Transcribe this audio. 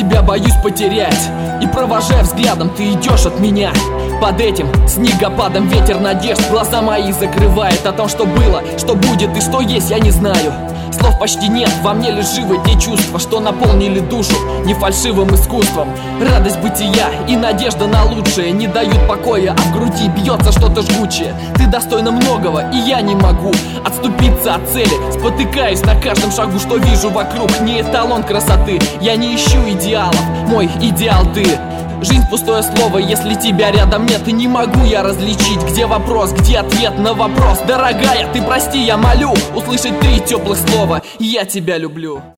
тебя боюсь потерять. И провожая взглядом, ты идешь от меня. Под этим снегопадом ветер надежд глаза мои закрывает. О том, что было, что будет и что есть, я не знаю. Слов почти нет, во мне лишь живы те чувства, что наполнили душу не фальшивым искусством. Радость бытия и надежда на лучшее не дают покоя, а в груди бьется что-то жгучее. Ты достойна многого, и я не могу отступиться от цели. Спотыкаюсь на каждом шагу, что вижу вокруг. Не эталон красоты, я не ищу идеалов, мой идеал ты. Жизнь пустое слово, если тебя рядом нет. И не могу я различить, где вопрос, где ответ на вопрос. Дорогая, ты прости, я молю услышать 3 теплых слова: я тебя люблю.